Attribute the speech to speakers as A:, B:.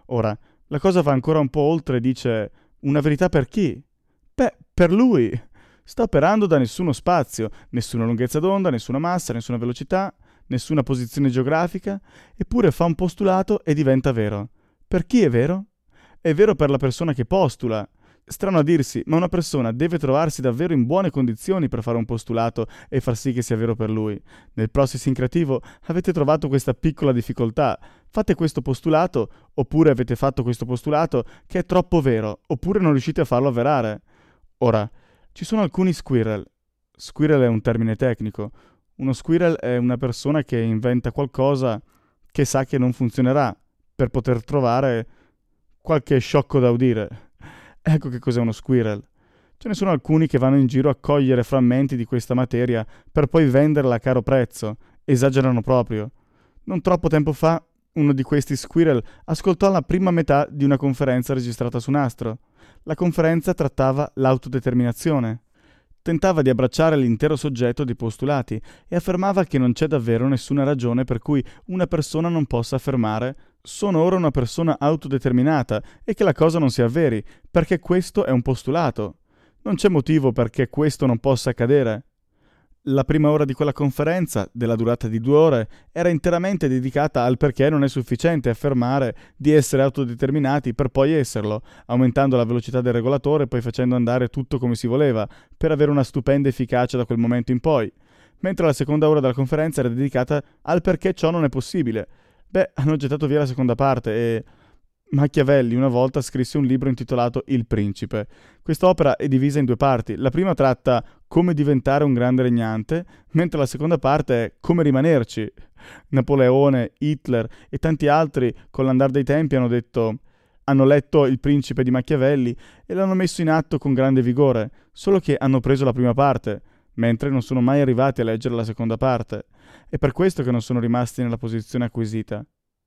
A: Ora, la cosa va ancora un po' oltre e dice: una verità per chi? Beh, per lui. Sta operando da nessuno spazio, nessuna lunghezza d'onda, nessuna massa, nessuna velocità, nessuna posizione geografica, eppure fa un postulato e diventa vero. Per chi è vero? È vero per la persona che postula. Strano a dirsi, ma una persona deve trovarsi davvero in buone condizioni per fare un postulato e far sì che sia vero per lui. Nel processing creativo avete trovato questa piccola difficoltà. Fate questo postulato, oppure avete fatto questo postulato che è troppo vero, oppure non riuscite a farlo avverare. Ora, ci sono alcuni squirrel. Squirrel è un termine tecnico. Uno squirrel è una persona che inventa qualcosa che sa che non funzionerà per poter trovare qualche sciocco da udire. Ecco che cos'è uno squirrel. Ce ne sono alcuni che vanno in giro a cogliere frammenti di questa materia per poi venderla a caro prezzo. Esagerano proprio. Non troppo tempo fa, uno di questi squirrel ascoltò la prima metà di una conferenza registrata su nastro. La conferenza trattava l'autodeterminazione. Tentava di abbracciare l'intero soggetto dei postulati e affermava che non c'è davvero nessuna ragione per cui una persona non possa affermare «sono ora una persona autodeterminata» e che la cosa non si avveri, perché questo è un postulato. Non c'è motivo perché questo non possa accadere. La prima ora di quella conferenza, della durata di 2 ore, era interamente dedicata al perché non è sufficiente affermare di essere autodeterminati per poi esserlo, aumentando la velocità del regolatore e poi facendo andare tutto come si voleva, per avere una stupenda efficacia da quel momento in poi. Mentre la seconda ora della conferenza era dedicata al perché ciò non è possibile. Beh, hanno gettato via la seconda parte e... Machiavelli una volta scrisse un libro intitolato Il Principe. Quest'opera è divisa in 2 parti. La prima tratta come diventare un grande regnante, mentre la seconda parte è come rimanerci. Napoleone, Hitler e tanti altri con l'andar dei tempi hanno letto Il Principe di Machiavelli e l'hanno messo in atto con grande vigore, solo che hanno preso la prima parte, mentre non sono mai arrivati a leggere la seconda parte. È per questo che non sono rimasti nella posizione acquisita.